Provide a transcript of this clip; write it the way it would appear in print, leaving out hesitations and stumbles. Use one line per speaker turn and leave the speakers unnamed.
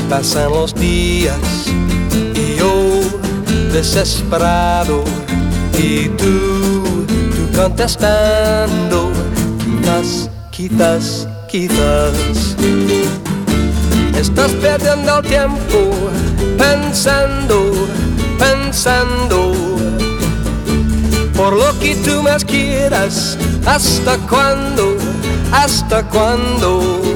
Pasan los días y yo desesperado y tú contestando, quizás estás perdiendo el tiempo pensando por lo que tú más quieras. ¿Hasta cuándo?